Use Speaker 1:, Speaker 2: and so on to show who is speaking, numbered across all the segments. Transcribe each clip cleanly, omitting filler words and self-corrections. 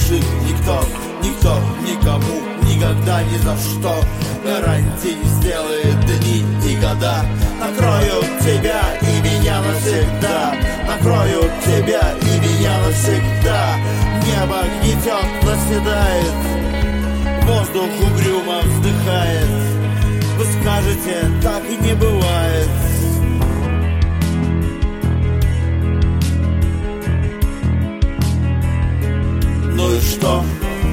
Speaker 1: души никто, никому, никогда, ни за что гарантий не сделает дни и года. Накроют тебя и меня навсегда, накроют тебя и меня навсегда. Небо гнетет, наседает, воздух угрюмо вздыхает. Вы скажете, так и не бывает. Ну и что?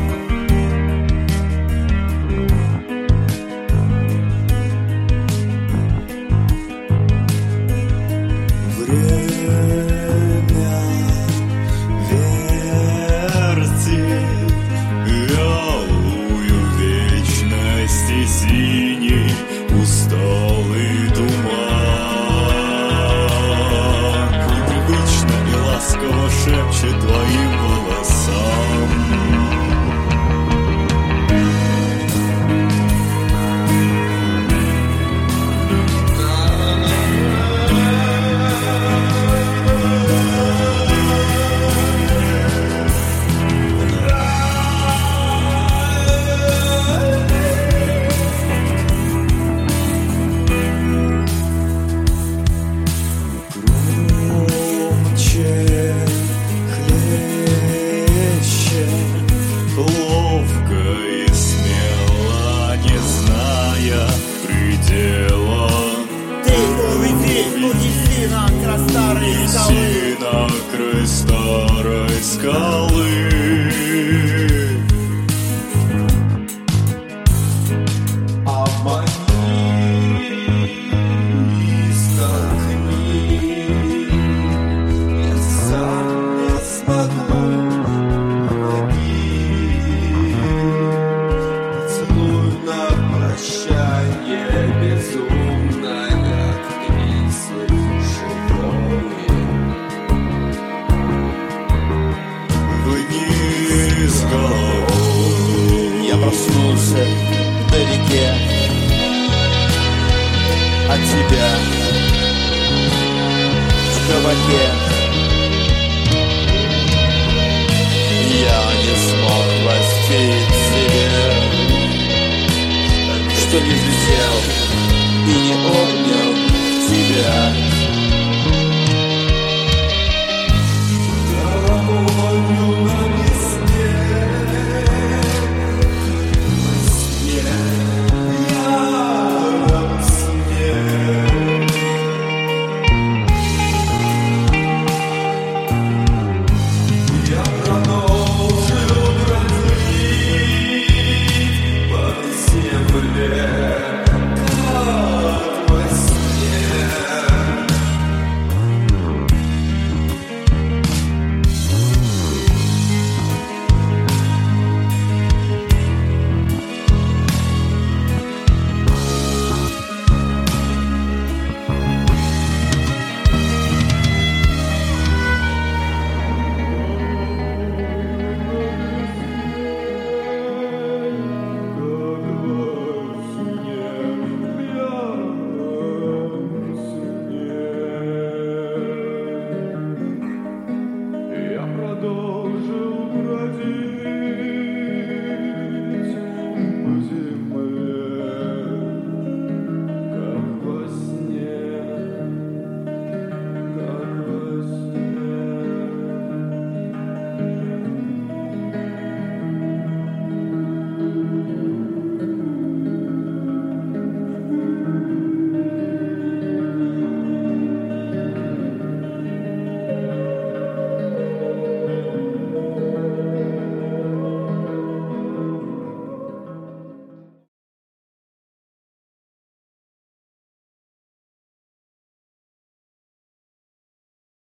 Speaker 2: Синий усталый туман непривычно и ласково шепчет твоим волосам. Ловко и смело, не зная предела,
Speaker 1: Ты уведи, унеси на край старой скалы.
Speaker 2: неси на край старой скалы.
Speaker 3: Обмани, столкни, я сам не смогу. Целуй на прощание безумно, как кислый живой.
Speaker 2: Вниз головой.
Speaker 1: Я проснулся вдалеке от тебя в кабаке. Я не смог простить себе, что не взлетел и не обнял тебя.
Speaker 3: Дорогою на